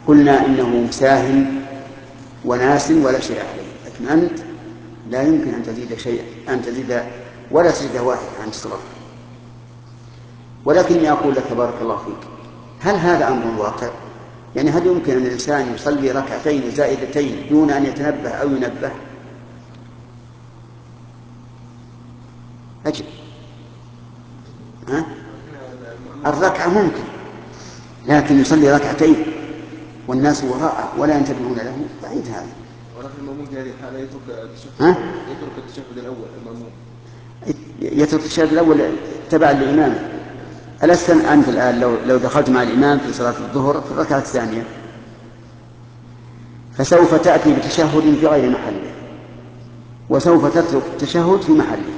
قلنا إنه ساهل وناس ولا شيء عليه، لكن أنت لا يمكن أن تزيد شيئا، أن تزيد ولا سجدة واحدة عن الصلاة. ولكني أقول لك بارك الله فيك، هل هذا أمر واقع؟ يعني هل يمكن أن الإنسان يصلي ركعتين زائدتين دون أن يتنبه أو ينبه؟ أجل، الركعة ممكن، لكن يصلي ركعتين والناس وراءه ولا ينتبهون له، بعيد هذا. ولكن المأموم في هذه الحالة يترك التشهد الأول. المأموم يترك التشهد الأول تبعا للإمام. ألست أنت الآن لو دخلت مع الإمام في صلاة الظهر في الركعة الثانية فسوف تأتي بتشهد في غير محله، وسوف تترك التشهد في محله.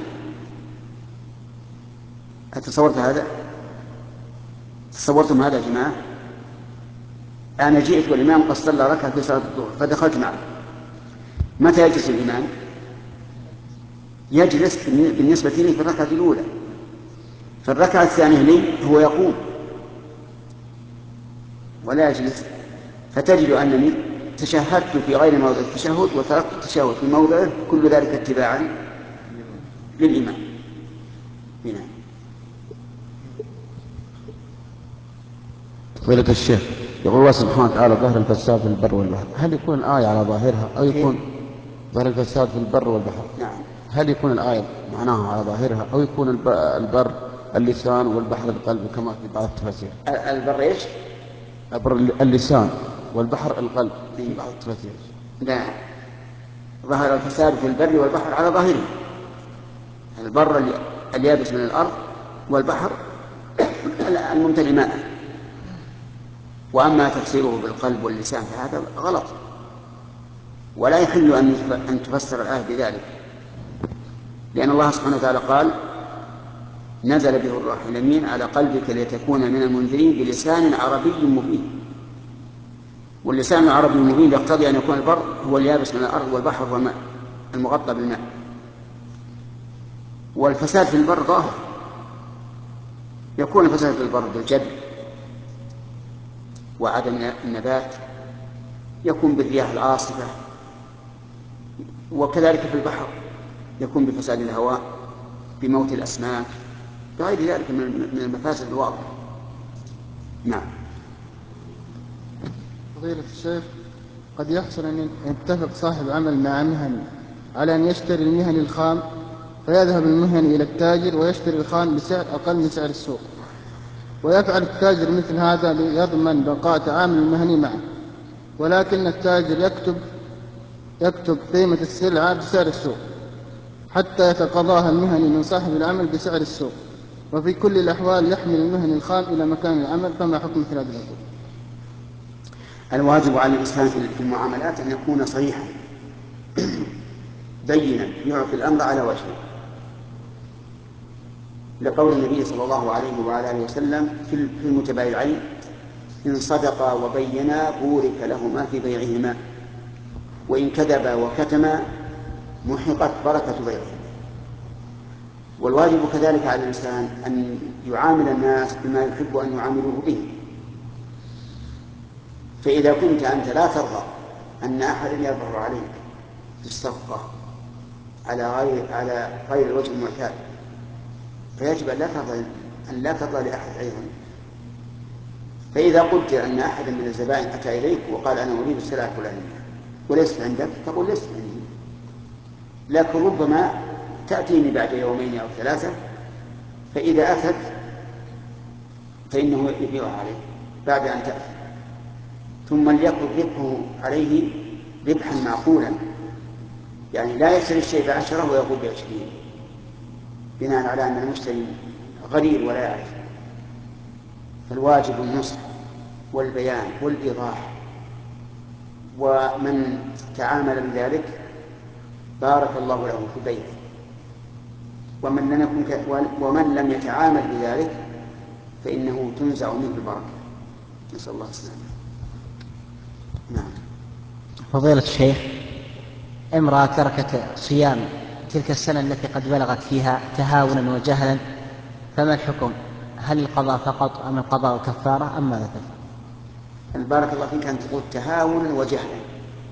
أتصورت هذا؟ تصورتم هذا يا جماعة؟ أنا جئت والإمام قد صلى ركعة في صلاة الظهر فدخلت معه. متى يجلس الإمام؟ يجلس بالنسبة لي في الركعة الأولى، في الركعة الثانية لي هو يقوم ولا يجلس، فتجد أنني تشهدت في غير موضع التشهد وتركت التشهد في موضعه، كل ذلك اتباعا للإمام. هنا فضيلة الشيخ، يقول الله سبحانه وتعالى ظهر الفساد في البر والبحر، هل يكون الآية على ظاهرها أو يكون ظهر الفساد في البر والبحر؟ نعم. هل يكون الآية معناها على ظاهرها أو يكون البر اللسان والبحر القلب كما في بعض التفاسير؟ البر إيش؟ البر اللسان والبحر القلب في بعض التفاسير. لا، ظهر الفساد في البر والبحر على ظاهره، البر اليابس من الأرض والبحر الممتلئ ماء. وأما تفسيره بالقلب واللسان فهذا غلط، ولا يحل أن تفسر الآية بذلك، لأن الله سبحانه وتعالى قال نزل به الروح الأمين على قلبك لتكون من المنذرين بلسان عربي مبين. واللسان العربي المبين يقتضي أن يكون البر هو اليابس من الأرض والبحر هو الماء المغطى بالماء. والفساد في البر ظاهر، يكون الفساد في البر بالجد وعدم النبات، يكون بالرياح العاصفة، وكذلك في البحر يكون بفساد الهواء بموت الأسماك، بغير ذلك من المفاسد الواضحة. نعم. فضيلة الشيخ، قد يحصل أن يتفق صاحب عمل مع مهني على أن يشتري المهن الخام، فيذهب المهن إلى التاجر ويشتري الخام بسعر أقل من سعر السوق، ويفعل التاجر مثل هذا ليضمن بقاء تعامل المهني معه، ولكن التاجر يكتب قيمة السلعة بسعر السوق حتى يتقاضاها المهني من صاحب العمل بسعر السوق، وفي كل الأحوال يحمل المهني الخام إلى مكان العمل، فما حكم مثل هذا العقود؟ الواجب على الإنسان في المعاملات أن يكون صريحا بينا يعطي الأمر على وجهه، لقول النبي صلى الله عليه وعلى آله وسلم في المتبايعين إن صدقا وبينا بورك لهما في بيعهما، وإن كذبا وكتما محقت بركة بيعهما. والواجب كذلك على الإنسان أن يعامل الناس بما يحب أن يعاملوه به. فإذا كنت أنت لا ترضى أن أحد يظهر عليك في الصفقة على غير الوجه المعتاد، فيجب أن لا ترضى لأحد أيضا. فإذا قلت أن أحدا من الزبائن أتى إليك وقال أنا أريد السلعة الفلانية وليست عندك، تقول ليست عندي، لكن ربما تأتيني بعد يومين أو ثلاثة، فإذا أتت فإنه يبيعها عليه بعد أن تأتي، ثم ليكن ربحه عليه ربحا معقولا، يعني لا يشتري الشيء ب10 ويقول ب20 بناء على أن المشتري غرير ولا يعرف. فالواجب النصح والبيان والإيضاح، ومن تعامل بذلك بارك الله له في بيته، ومن لم يتعامل بذلك فإنه تنزع منه البركة، نسأل الله السلامة. نعم. فضيلة الشيخ، امرأة تركت صيام تلك السنة التي قد بلغت فيها تهاونا وجهلا، فما الحكم؟ هل القضاء فقط أم القضاء كفارة أم ماذا تفعل؟ بارك الله فيك أن تقول تهاونا وجهلا.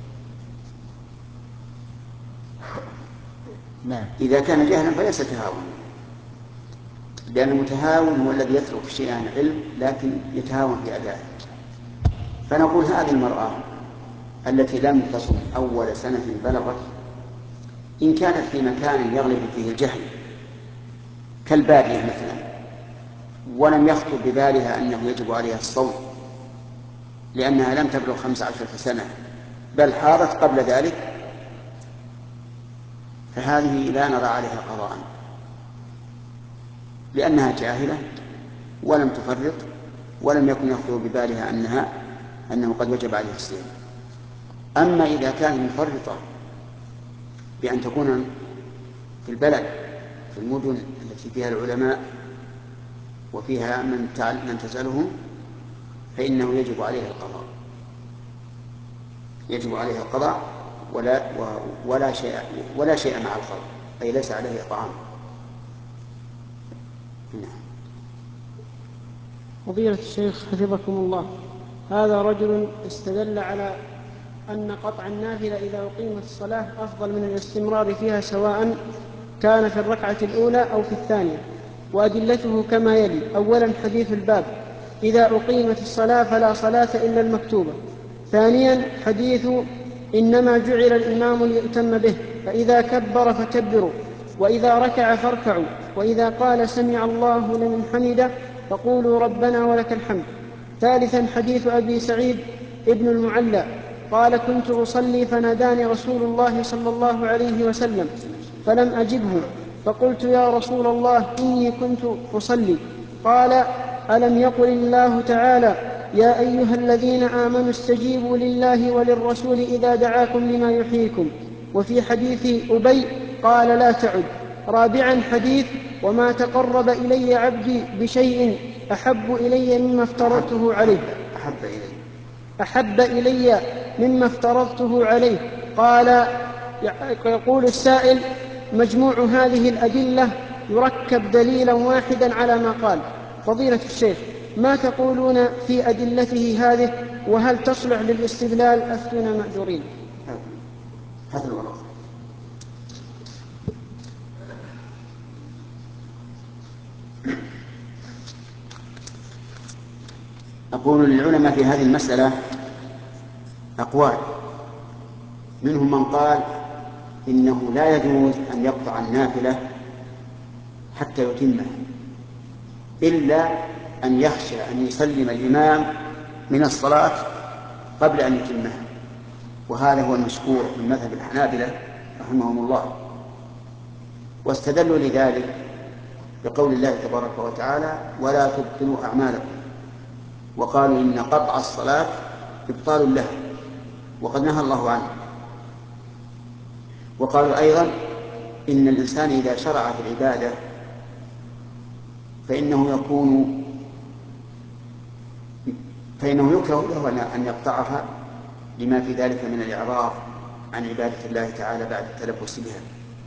نعم. إذا كان جهلا فليس تهاونا، لأن المتهاون هو الذي يترك شيئا عن علم لكن يتهاون في أدائه. فنقول هذه المرأة التي لم تصم أول سنة بلغت، إن كانت في مكان يغلب فيه الجهل كالبادية مثلا، ولم يخطر ببالها أنه يجب عليها الصوم لأنها لم تبلغ 15 سنة بل حاضت قبل ذلك، فهذه لا نرى عليها قضاء لأنها جاهلة ولم تفرط ولم يكن يخطر ببالها أنه قد وجب عليها الصيام. أما إذا كانت مفرطة بأن تكون في البلد في المدن التي فيها العلماء وفيها من تسألهم فإنه يجب عليها القضاء، يجب عليها القضاء ولا شيء مع القضاء، أي ليس عليه إطعام. فضيلة الشيخ حفظكم الله، هذا رجل استدل على أن قطع النافلة إذا أقيمت الصلاة أفضل من الاستمرار فيها سواء كان في الركعة الأولى أو في الثانية، وأدلته كما يلي: أولا حديث الباب إذا أقيمت الصلاة فلا صلاة إلا المكتوبة. ثانيا حديث إنما جعل الإمام ليؤتم به، فإذا كبر فكبروا، وإذا ركع فاركعوا، وإذا قال سمع الله لمن حمده فقولوا ربنا ولك الحمد. ثالثا حديث أبي سعيد ابن المعلى قال: كنت أصلي فناداني رسول الله صلى الله عليه وسلم فلم أجبه، فقلت: يا رسول الله إني كنت أصلي. قال: ألم يقل الله تعالى: يا أيها الذين آمنوا استجيبوا لله وللرسول إذا دعاكم لما يحييكم. وفي حديث أبي قال: لا تعد. رابعا حديث وما تقرب إلي عبدي بشيء أحب إلي مما افترضته عليه، أحب إلي مما افترضته عليه. قال: يقول السائل: مجموع هذه الأدلة يركب دليلا واحدا على ما قال. فضيلة الشيخ، ما تقولون في أدلته هذه، وهل تصلح للاستدلال؟ أفتنا مأجورين. هذا الورق. أقول للعلماء في هذه المسألة أقوال، منهم من قال إنه لا يجوز أن يقطع النافلة حتى يتمها إلا أن يخشى أن يسلم الإمام من الصلاة قبل أن يتمها، وهذا هو المشهور من مذهب الحنابلة رحمهم الله. واستدلوا لذلك بقول الله تبارك وتعالى: ولا تبطلوا أعمالكم، وقالوا إن قطع الصلاة إبطال لها وقد نهى الله عنه. وقالوا أيضا إن الإنسان إذا شرع في العبادة فإنه يكره له أن يقطعها لما في ذلك من الإعراض عن عبادة الله تعالى بعد التلبس بها.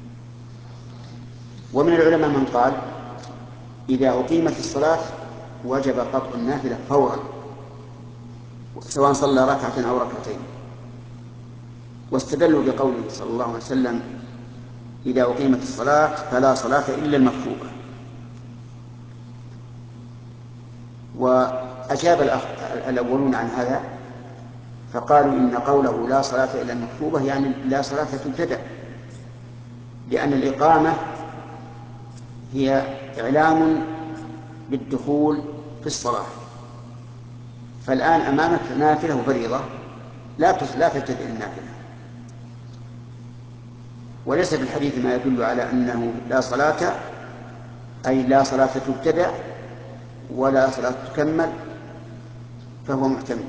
ومن العلماء من قال إذا أقيمت الصلاة وجب قطع النافلة فورا سواء صلى ركعة أو ركعتين، واستدلوا بقوله صلى الله عليه وسلم: إذا أقيمت الصلاة فلا صلاة إلا المكتوبة. وأجاب الأولون عن هذا فقالوا إن قوله لا صلاة إلا المكتوبة يعني لا صلاة تبتدأ، لأن الإقامة هي إعلام بالدخول في الصلاة، فالآن أمامك نافلة وفريضة لا تبتدئ النافلة، وليس في الحديث ما يدل على أنه لا صلاة أي لا صلاة تبتدأ ولا صلاة تكمل، فهو محتمل.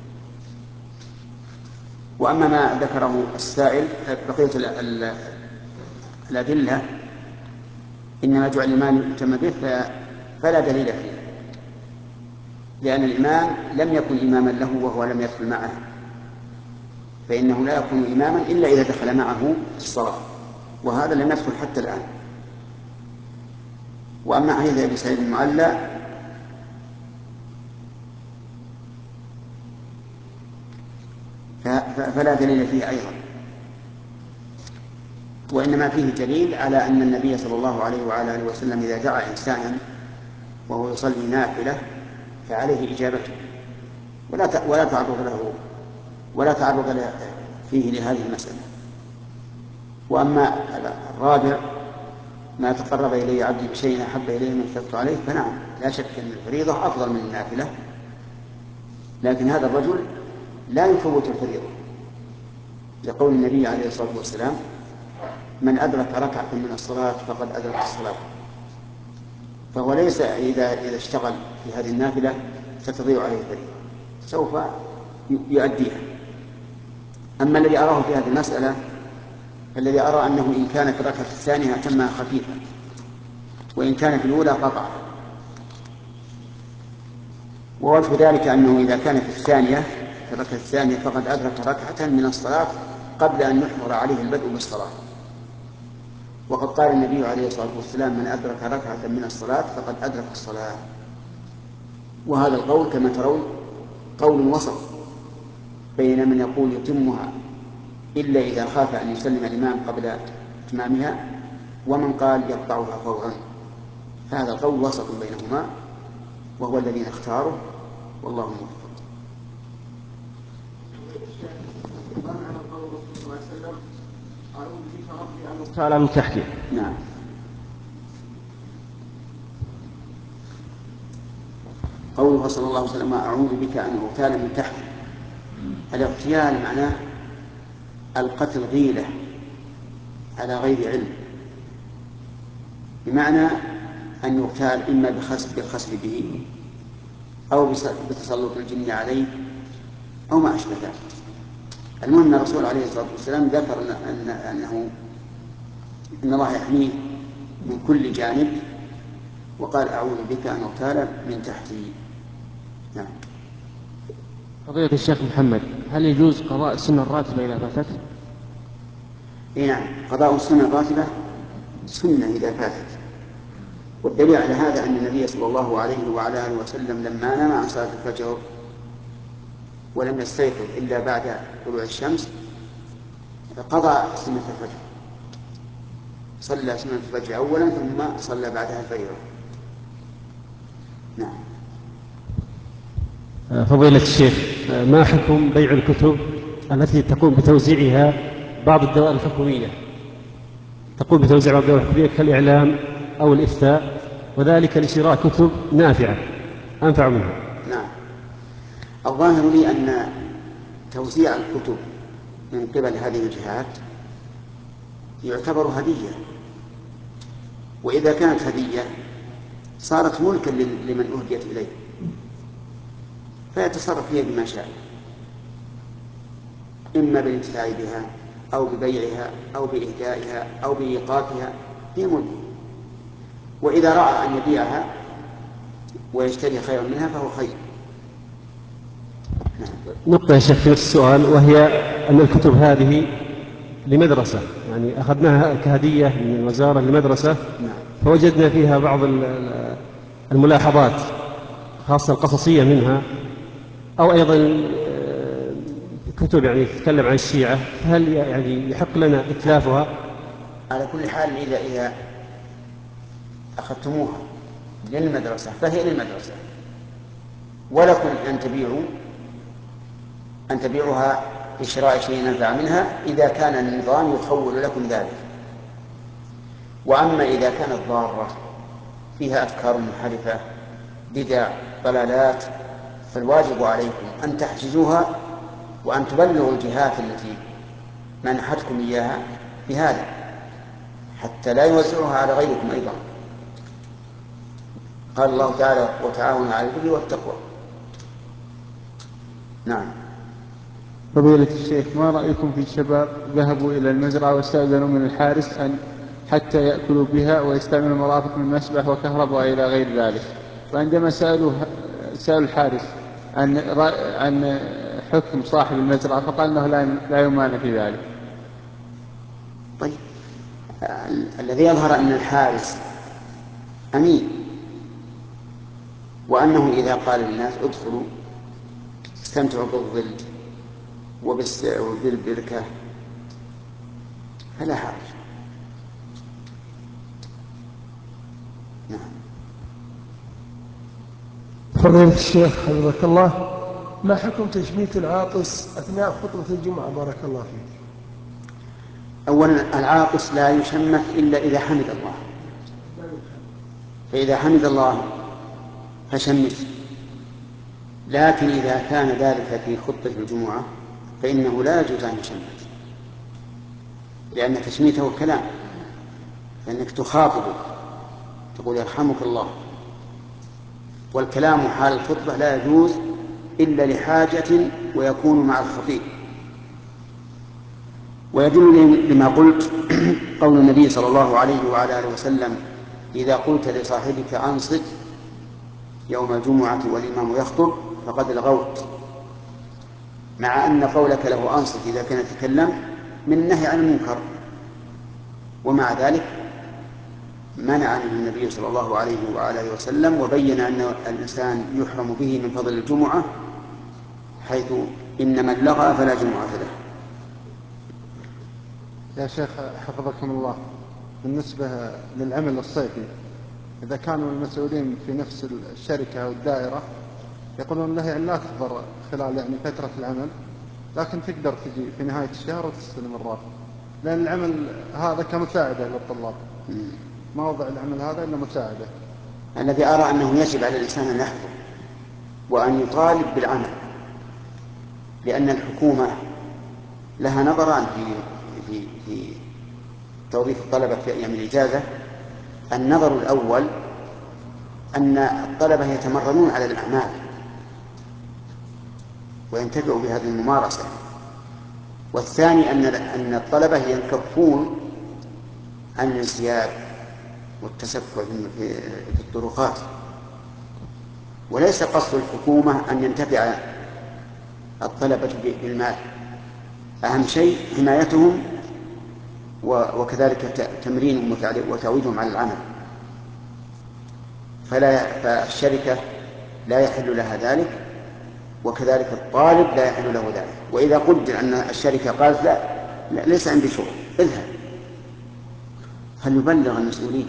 وأما ما ذكره السائل بقية الأدلة إنما جعل الإمام يؤتم به فلا دليل فيه، لأن الإمام لم يكن إماما له وهو لم يدخل معه، فإنه لا يكون إماما إلا إذا دخل معه في الصلاة، وهذا لم يدخل حتى الآن. وأما حديث أبي سعيد المعلى فلا دليل فيه أيضا، وإنما فيه دليل على أن النبي صلى الله عليه وعلى آله وسلم إذا دعا إنسانا وهو يصلي نافلة فعليه إجابته ولا تعرض فيه لهذه المسألة. وأما الرابع ما تقرب إلي عبدي بشيء أحب إليه من افترضت عليه، فنعم لا شك أن الفريضة أفضل من النافلة، لكن هذا الرجل لا يفوت الفريضة لقول النبي عليه الصلاة والسلام: من أدرك ركعة من الصلاة فقد أدرك الصلاة. فهو ليس إذا اشتغل في هذه النافلة ستضيع عليه الفريضة، سوف يؤديها. أما الذي أراه في هذه المسألة الذي أرى أنه إن كان في الركعة الثانية أتمها خفيفة، وإن كان في الأولى قطع. ووجه ذلك أنه إذا كان في الركعة الثانية فقد أدرك ركعة من الصلاة قبل أن يحضر عليه البدء بالصلاة. وقد قال النبي عليه الصلاة والسلام: من أدرك ركعة من الصلاة فقد أدرك الصلاة. وهذا القول كما ترون قول وسط بين من يقول يتمها إلا إذا خاف أن يسلم الإمام قبل إتمامها، ومن قال يقطعها فورا. هذا قول وسط بينهما وهو الذي نختاره، والله موفق. تعالى من تحته. نعم. قوله صلى الله عليه وسلم: أعوذ بك أن أغتال من تحتي. الاغتيال معناه القتل غيلة على غير علم، بمعنى أن يغتال إما بالخسف به أو بتسلط الجن عليه أو ما أشبه ذلك. المهم الرسول عليه الصلاة والسلام ذكر أن الله يحميه من كل جانب، وقال: أعوذ بك أن أغتال من تحتي. نعم. فضيلة الشيخ محمد، هل يجوز قضاء السنة الراتبة إذا فاتت؟ نعم، قضاء السنة الراتبة سنة إذا فاتت. والدليل على هذا أن النبي صلى الله عليه وعلى آله وسلم لما نام عن صلاة الفجر ولم يستيقظ إلا بعد طلوع الشمس قضى سنة الفجر، صلى سنة الفجر أولا ثم صلى بعدها الفجر. نعم. فضيلة الشيخ، ما حكم بيع الكتب التي تقوم بتوزيعها بعض الدوائر الحكومية كالإعلام أو الإفتاء، وذلك لشراء كتب نافعة أنفع منها؟ نعم. الظاهر لي أن توزيع الكتب من قبل هذه الجهات يعتبر هدية، وإذا كانت هدية صارت ملكا لمن أهديت إليه، فيتصرف فيها بما شاء، إما بالانتفاع بها أو ببيعها أو بإهدائها أو بإيقافها، هي ملك. وإذا رأى أن يبيعها ويشتري خيرا منها فهو خير. نقطة يا شيخ في نفس السؤال، وهي أن الكتب هذه لمدرسة، يعني أخذناها كهدية من الوزارة لمدرسة، فوجدنا فيها بعض الملاحظات خاصة القصصية منها، أو أيضا كتب يعني تتكلم عن الشيعة، فهل يعني يحق لنا إتلافها؟ على كل حال إذا أخذتموها للمدرسة فهي للمدرسة، ولكم أن تبيعوها بشراء شيء نفع منها إذا كان النظام يخول لكم ذلك. وأما إذا كانت ضارة فيها أفكار منحرفة بدع ضلالات فالواجب عليكم أن تحجزوها وأن تبلغوا الجهات التي منحتكم إياها بهذا حتى لا يوزعوها على غيركم أيضا. قال الله تعالى: وتعاونوا على البر والتقوى. نعم. فضيلة الشيخ، ما رأيكم في شباب ذهبوا إلى المزرعة واستأذنوا من الحارس أن حتى يأكلوا بها ويستعملوا مرافق من مسبح وكهرباء إلى غير ذلك، وعندما سألوا الحارس عن حكم صاحب المزرعة فقال أنه لا يمانع في ذلك؟ طيب، الذي يظهر أن الحارس أمين، وأنه إذا قال للناس ادخلوا استمتعوا بالظل وبالبركة فلا حرج. نعم. فضيلة الشيخ حفظك الله، ما حكم تشميت العاطس أثناء خطبة الجمعة بارك الله فيك؟ أولا العاطس لا يشمت إلا إذا حمد الله، فإذا حمد الله فشمت، لكن إذا كان ذلك في خطبة الجمعة فإنه لا يجوز أن يشمت، لأن تشميته كلام، لأنك تخاطبه تقول يرحمك الله، والكلام حال الخطبة لا يجوز إلا لحاجة ويكون مع الخطيب. ويدل لما قلت قول النبي صلى الله عليه وعلى آله وسلم: إذا قلت لصاحبك أنصت يوم الجمعة والإمام يخطب فقد لغوت، مع أن قولك له أنصت إذا كان يتكلم من النهي عن المنكر، ومع ذلك منع عنه النبي صلى الله عليه وعلى آله وسلم، وبين أن الإنسان يحرم به من فضل الجمعة، حيث إن من لغى فلا جمعة له. يا شيخ حفظكم الله، بالنسبة للعمل الصيفي، إذا كانوا المسؤولين في نفس الشركة أو الدائرة يقولون له يعني لا تحضر خلال يعني فترة العمل، لكن تقدر تجي في نهاية الشهر وتستلم الراتب، لأن العمل هذا كمساعدة للطلاب، ما وضع العمل هذا إلا مساعدة. الذي أرى أنه يجب على الإنسان أن يحضر وأن يطالب بالعمل، لأن الحكومة لها نظران في توظيف الطلبة في أيام الإجازة. النظر الأول أن الطلبة يتمرنون على الأعمال وينتفعوا بهذه الممارسة، والثاني أن الطلبة ينكفون عن الانسياب والتسفع في الطرقات. وليس قصد الحكومة أن ينتفع الطلبة بالمال، أهم شيء حمايتهم وكذلك تمرينهم وتعويدهم على العمل. فالشركة لا يحل لها ذلك، وكذلك الطالب لا يحل له ذلك. وإذا قدر أن الشركة قالت لا ليس عندي شغل اذهب، فليبلغ المسؤولين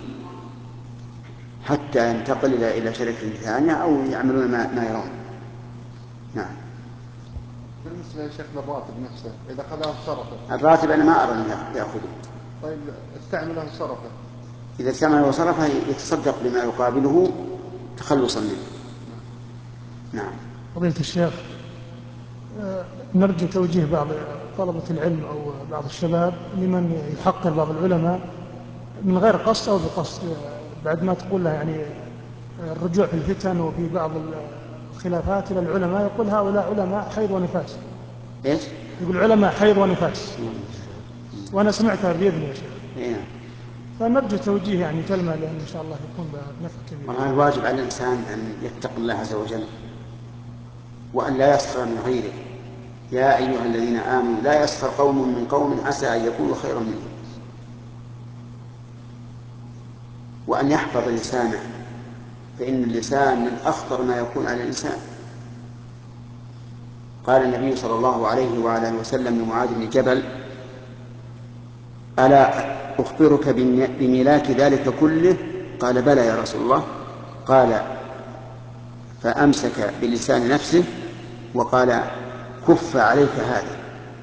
حتى ينتقل إلى شركة ثانية أو يعملون ما يرون. نعم. بالنسبة يا شيخ للراتب نفسه، إذا أخذه صرفه، الراتب أنا ما أرى أن يأخذه. طيب استعمله صرفه، إذا استعمله صرفه يتصدق بما يقابله تخلصا منه. نعم. فضيلة الشيخ، نرجو توجيه بعض طلبة العلم أو بعض الشباب لمن يحقر بعض العلماء من غير قصد أو بقصد، بعد ما تقول له يعني الرجوع في الفتن وفي بعض الخلافات إلى العلماء، يقول هؤلاء علماء حيض ونفاس. إيش؟ يقول علماء حيض ونفاس، وأنا سمعتها بإذن يا شيخ. إيه. فنرجو توجيه يعني كلمة، لأن إن شاء الله يكون نفع كبير. الواجب على الإنسان أن يتقي الله عز وجل وأن لا يسخر من غيره. يا أيها الذين آمنوا لا يسخر قوم من قوم عسى أن يكونوا خيرا منهم. وأن يحفظ لسانه، فإن اللسان من أخطر ما يكون على الإنسان. قال النبي صلى الله عليه وعلى آله وسلم لمعاذ بن جبل: ألا أخبرك بملاك ذلك كله؟ قال: بلى يا رسول الله. قال: فأمسك بلسان نفسه وقال: كف عليك هذا.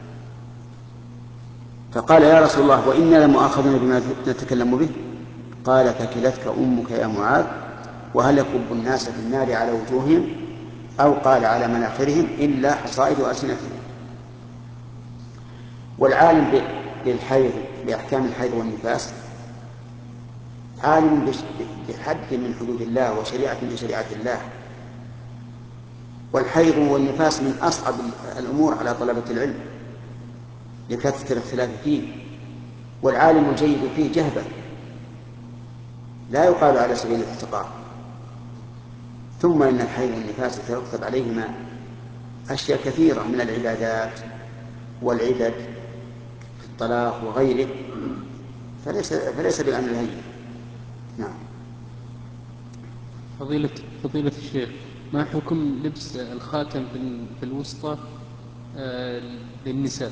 فقال: يا رسول الله وإنا لمؤاخذون بما نتكلم به؟ قال: ثكلتك أمك يا معاذ، وهل يكب الناس في النار على وجوههم أو قال على مناخرهم إلا حصائد ألسنتهم. والعالم بالحيض بأحكام الحيض والنفاس عالم بحد من حدود الله وشريعة من شريعة الله. والحيض والنفاس من أصعب الأمور على طلبة العلم لكثرة الاختلاف فيه، والعالم الجيد فيه جهبة لا يقال على سبيل الاحتقار. ثم إن الحيض والنفاس يترتب عليهما أشياء كثيرة من العبادات والعدد في الطلاق وغيره، فليس بالأمر الهين. نعم. فضيلة الشيخ، ما حكم لبس الخاتم في الوسطى للنساء؟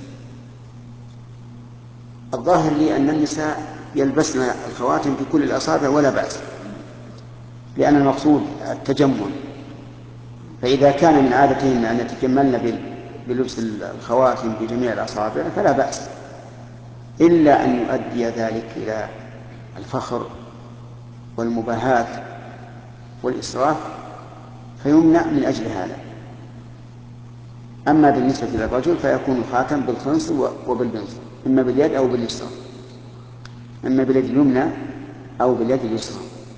الظاهر لي أن النساء يلبسن الخواتم في كل الأصابع ولا بأس، لأن المقصود التجمل، فإذا كان من عادتهن أن يتجملن بلبس الخواتم في جميع الأصابع فلا بأس، إلا أن يؤدي ذلك إلى الفخر والمباهاة والإسراف فيمنع من أجل هذا. أما بالنسبة للرجل فيكون الخاتم بالخنص وبالبنصر، إما باليد أو باليسرى، إما باليد اليمنى أو باليد اليسرى.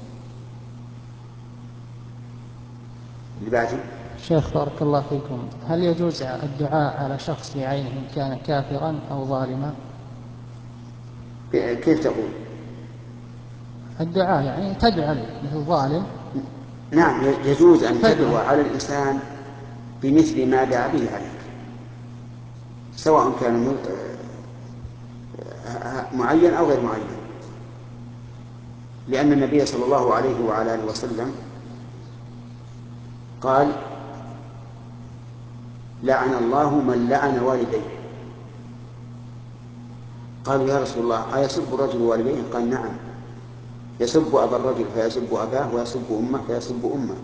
اللي بعده. شيخ بارك الله فيكم، هل يجوز الدعاء على شخص بعينه إن كان كافرا أو ظالما؟ كيف تقول؟ الدعاء يعني تدعو عليه مثل ظالم. نعم يجوز أن تدعو على الإنسان بمثل ما دعا به عليك، سواء كان معين أو غير معين، لأن النبي صلى الله عليه وعلى آله وسلم قال: لعن الله من لعن والديه. قالوا: يا رسول الله أيسب الرجل والديه؟ قال: نعم، يسب أبا الرجل فيسب أباه، ويسب أمه فيسب أمه،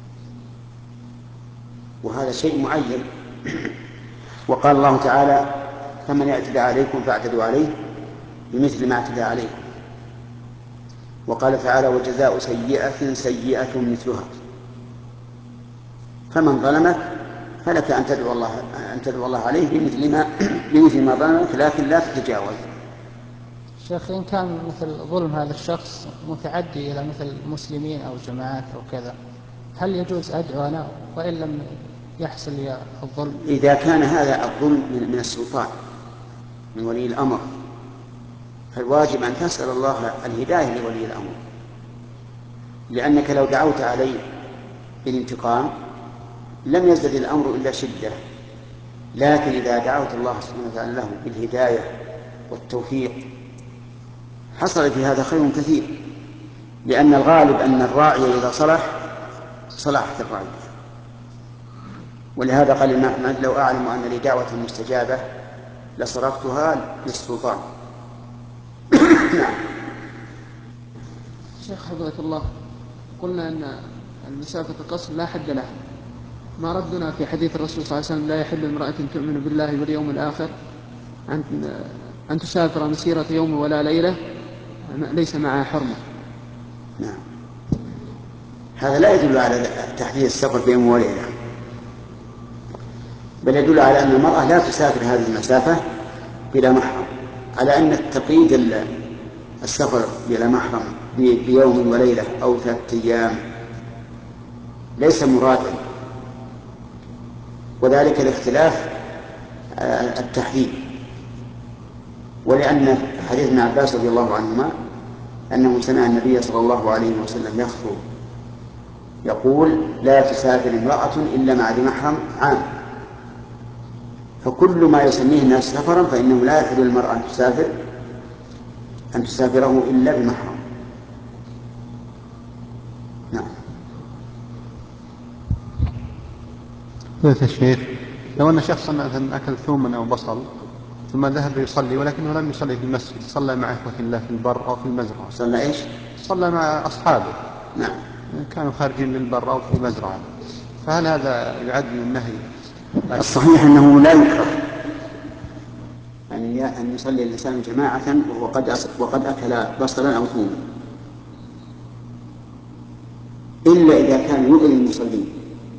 وهذا شيء معين. وقال الله تعالى: فمن اعتدى عليكم فاعتدوا عليه بمثل ما اعتدى عليكم. وقال تعالى: وجزاء سيئة سيئة مثلها. فمن ظلمك فلك أن تدعو الله عليه بمثل ما ظلمك، لكن لا تتجاوز. شيخ، إن كان مثل ظلم هذا الشخص متعدي إلى مثل المسلمين أو جماعات أو كذا، هل يجوز أدعو أنا وإن لم يحصل لي الظلم؟ إذا كان هذا الظلم من السلطان، من ولي الأمر، فالواجب أن تسأل الله الهداية لولي الأمر، لأنك لو دعوت عليه بالانتقام لم يزدد الأمر إلا شدة. لكن إذا دعوت الله سبحانه وتعالى له بالهداية والتوفيق حصل في هذا خير كثير، لأن الغالب أن الراعي إذا صلحت الرعية. ولهذا قال الإمام أحمد: لو أعلم أن لي دعوة مستجابة لصرفتها للسلطان. نعم. شيخ حفظك الله، قلنا أن المسافة القصر لا حد لها، ما ردنا في حديث الرسول صلى الله عليه وسلم: لا يحل امرأة تؤمن بالله واليوم الآخر أن تسافر مسيرة يوم ولا ليلة ليس معها حرمة. نعم. هذا لا يدل على تحديد السفر في يوم وليلة، بل يدل على أن المرأة لا تسافر هذه المسافة بلا محرم، على أن تقييد السفر بلا محرم بيوم وليلة أو 3 أيام ليس مرادا، وذلك لاختلاف التحديد. ولأن حديث ابن عباس رضي الله عنهما أنه سمع النبي صلى الله عليه وسلم يخطب يقول: لا تسافر امرأة إلا مع ذي محرم عام. فكل ما يسميه الناس سفرا فإنه لا يحل للمرأة أن تسافره إلا بمحرم. نعم. قلت الشيخ: لو أن شخصا مثلا أكل ثوما أو بصل ثم ذهب يصلي ولكنه لم يصلي في المسجد، صلى مع إخوة الله في البر أو في المزرعة. صلى إيش؟ صلى مع أصحابه. نعم. كانوا خارجين للبر أو في المزرعة، فهل هذا يعد من النهي؟ الصحيح أنه لا يكره أن يصلي الإنسان جماعة وقد أكل بصلا أو ثوما، إلا إذا كان يؤذي المصلين،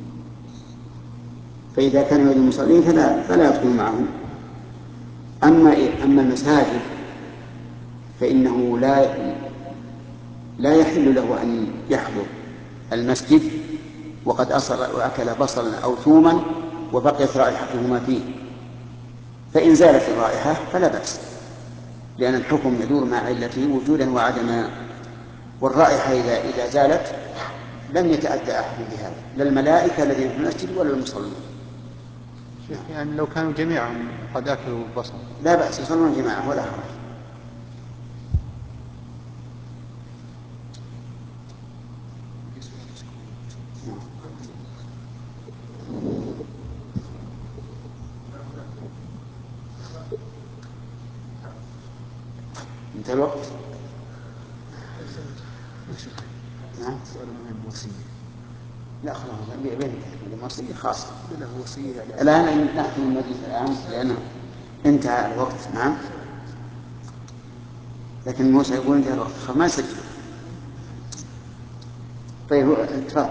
فإذا كان يؤذي المصلين فلا يدخل معهم. أما المساجد فإنه لا يحل له أن يحضر المسجد وقد أكل بصلا أو ثوما وبقيت رائحتهما فيه، فإن زالت الرائحة فلا بأس، لأن الحكم يدور مع علته وجودا وعدما، والرائحة إذا زالت لم يتأدى أحد بهذا، لا الملائكة الذين في المسجد ولا المصلين. يعني لو كانوا جميعا قد أكلوا بصل لا بأس، يصلون جماعة ولا حرج. انتهى الوقت. نعم. لا خلاص بينك الوصية خاصة. الآن نحن المجلس الآن لأنه انتهى الوقت. نعم. لكن موسى يقول انتهى الوقت فما سجل. طيب تفضل.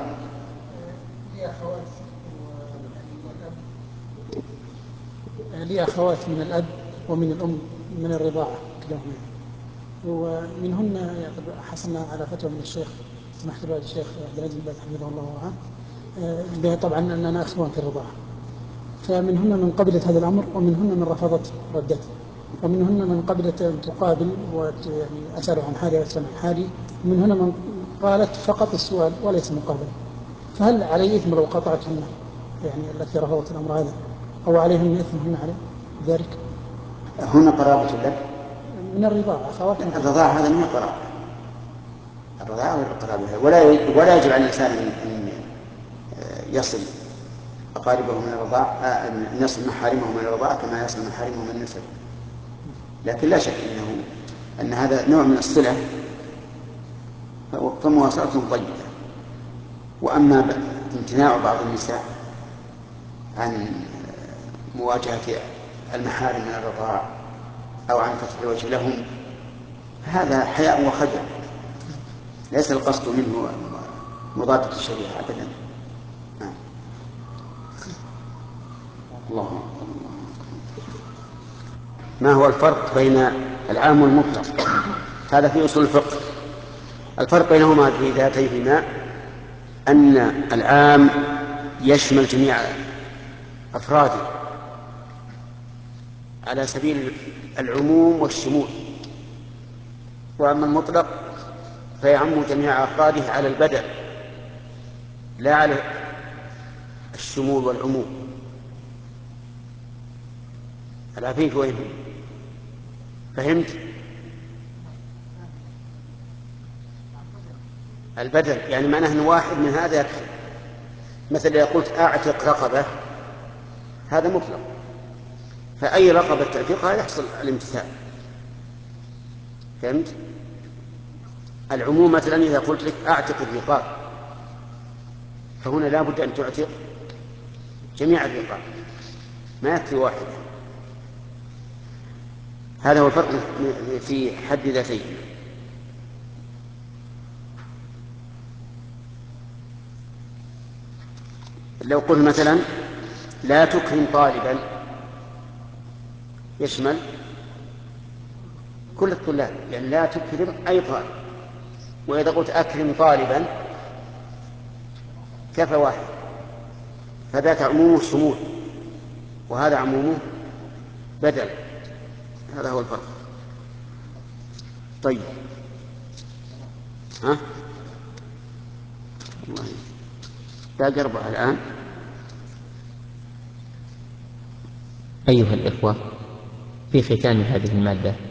لي أخوات من الأب ومن الأم من الرضاعة كلاهما، ومنهن حصلنا على فتوى من الشيخ سمحت له الشيخ عبد العزيز بن باز حفظه الله ورعاه طبعا أننا أخوان في الرضاعة، فمنهن من قبلت هذا الأمر ومنهن من رفضت ردته، ومنهن من قبلت أن تقابل ويعني أسأل عن حالي وأسأل عن حالي، ومنهن من قالت فقط السؤال وليس مقابلة. فهل علي إثم لو قطعتهن يعني التي رفضت الأمر هذا، أو عليهن إثمهن على ذلك؟ هنا قرابة لك من الرضاعة أخوات. الرضاعة هذا من القرابة، الرضاعة غير القرابة، ولا يجب على الإنسان أن يصل أقاربه من الرضاعة، أن يصل محارمه من الرضاعة كما يصل محارمه من النسب، لكن لا شك أن هذا نوع من الصلة فمواصلة طيبة. وأما امتناع بعض النساء عن مواجهة المحارم من الرضاعة أو عن فتح الوجه لهم هذا حياء وخجل، ليس القصد منه مضادة الشريعة أبدا. الله. ما هو الفرق بين العام والمطلق؟ هذا في أصول الفقه. الفرق بينهما في ذاتيهما أن العام يشمل جميع أفراده على سبيل العموم والشمول، وأما المطلق فيعم جميع أفراده على البدل لا على الشمول والعموم. العفيف وين فهمت؟ البدل يعني معناه أن واحد من هذا يكفي، مثل إذا قلت أعتق رقبة هذا مطلق، فأي رقبة تعتقها يحصل الامتثال. فهمت؟ العموم مثلا إذا قلت لك أعتق الرقاب فهنا لا بد أن تعتق جميع الرقاب، ما يكفي واحد. هذا هو الفرق في حد ذاتيه. لو قلت مثلا لا تكرم طالبا يشمل كل الطلاب، يعني لا تكرم أي طالب. وإذا قلت أكرم طالبا كفى واحد، فذاك عمومه شمول وهذا عمومه بدل. هذا هو الفرق. طيب الله باقي 4 الآن. أيها الإخوة، في ختام هذه المادة